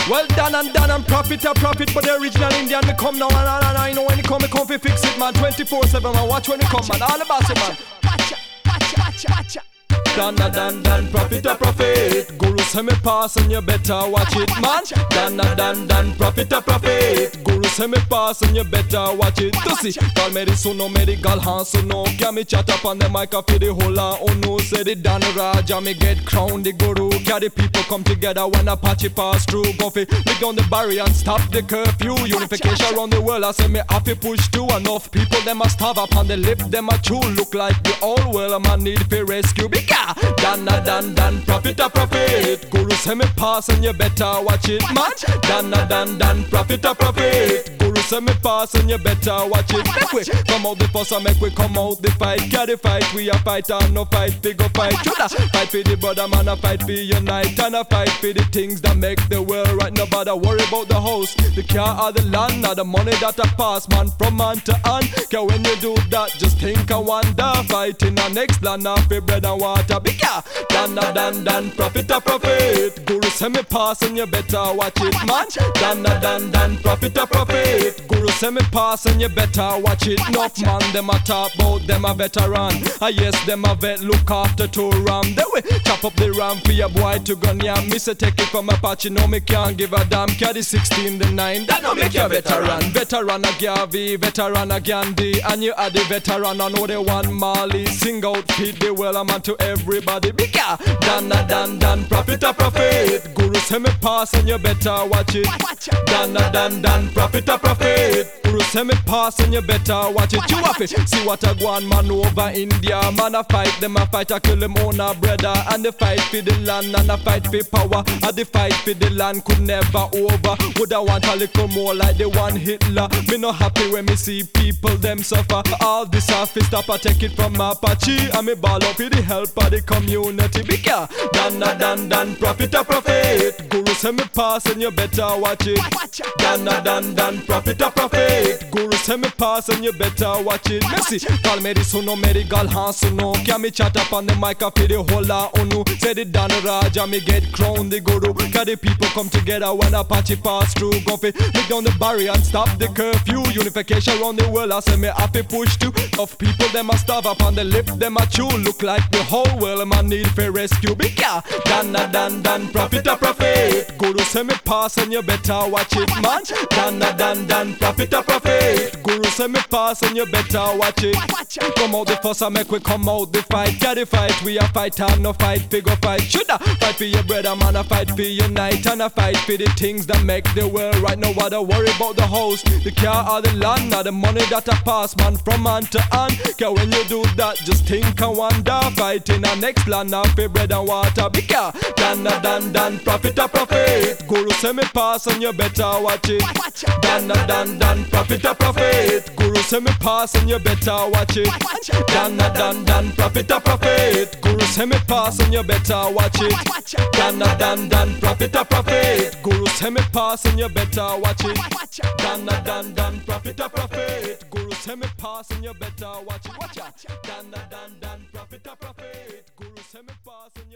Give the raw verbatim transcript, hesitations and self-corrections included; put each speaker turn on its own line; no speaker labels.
Well done and done and profit a profit, but the original Indian me come now and, and, and I know when you come, me come fi fix it, man. twenty-four seven, man. Watch when you come, man. All the bossy, man.
Watcha, watcha, watcha, watcha.
Dan dan dan dan, profit a profit. Guru say me pass and you better watch it, man. Dan dan dan dan, profit a profit. Guru say me pass and you better watch it. To see, call me the son of me the gal hands so no. Can me chat up on the mic for the whole lot. Oh no, say the Dan Raja me get crowned the guru. Carry people come together when Apache pass through. Go fi lick down the barrier and stop the curfew. Unification around the world, I say me have to push to. Enough people them a starve up on the lip, them a chew. Look like the all world, man need fi rescue. Because Dan a dan dan, profit a profit. Guru say me pass and you better watch it, man. Dan a dan dan, profit a profit. Guru say me pass and you better watch it. Make we come out the fuss and make we come out the fight. Carry fight, we a fight and no fight, we go fight. Shoulda fight for the brother man, a fight for unite. And a fight for the things that make the world right. Nobody worry about the house, the car or the land, or the money that a pass, man, from man to hand. Cause when you do that, just think and wonder. Fight in the next land, now for bread and water. Because Dan a dan dan, profit a profit. Guru say me pass and you better watch it, man. Dan a dan dan, profit a profit. Guru say me pass and you better watch it. Enough man, them a talk about them a veteran. Ah yes, them a vet look after two ram. Then we chop up the ram for your boy to gun ya. Me say take it from Apache, no me can't give a damn. Carry sixteen the nine, that no make you veteran. Veteran a Gavi, veteran a Gandhi. And you are the veteran, I know the one Mali. Sing out, feed the well, I'm on to everybody. Because Dan a dan dan, profit a profit. Guru say me pass and you better watch it. Dan a dan dan, profit a profit. Guru say me pass and you better watch it. You have it. See what a go on man over India. Man a fight, them a fight, a kill them own a brother. And the fight for the land and a fight for power. And the fight for the land could never over. Woulda want a little more like the one Hitler. Me no happy when me see people them suffer. All this off is stop, I take it from Apache. And me ball up with the help of the community. Because Dan a dan dan, profit a profit. Guru say me pass and you better watch it. Dan a dan dan, profit a profit. Guru say me pass and you better watch it. Messi, call me the son of me the gal hands so no. Can me chat up on the mic for the whole lot oh no. Say the Dan Raja me get crowned the guru. Cause the people come together when Apache pass through. Go fi lick down the barrier and stop the curfew. Unification around the world, I say me happy push to. Of people them a starve up on the lip, them a chew. Look like the whole world man need for rescue. Because Dan a dan dan, profit a profit. Guru say me pass and you better watch it, man. Dan a dan dan, profit a profit. Guru say me pass and you better watch it. Come out the fuss and make we come out the fight. Carry fight, we a fight and no fight, we go fight. Shoulda fight for your brother man, a fight for unite. And a fight for the things that make the world right. No other worry about the house, the car or the land, or the money that a pass, man, from hand to hand. Cause when you do that, just think and wonder. Fight in the next land, now for bread and water. Because Dan a dan dan, profit a profit. Guru say me pass and you better watch it. Dan a dan dan, profit a profit. Guru say me pass and you better watch it. Dan a dan dan, profit a profit. Guru say me pass and you better watch it. Dan a dan dan, profit a profit. Guru say me pass and you better watch it. Dan a dan dan, profit a profit. Guru say me pass and you better watch it. Watch out. Dan a dan dan, profit a profit. Guru say me pass and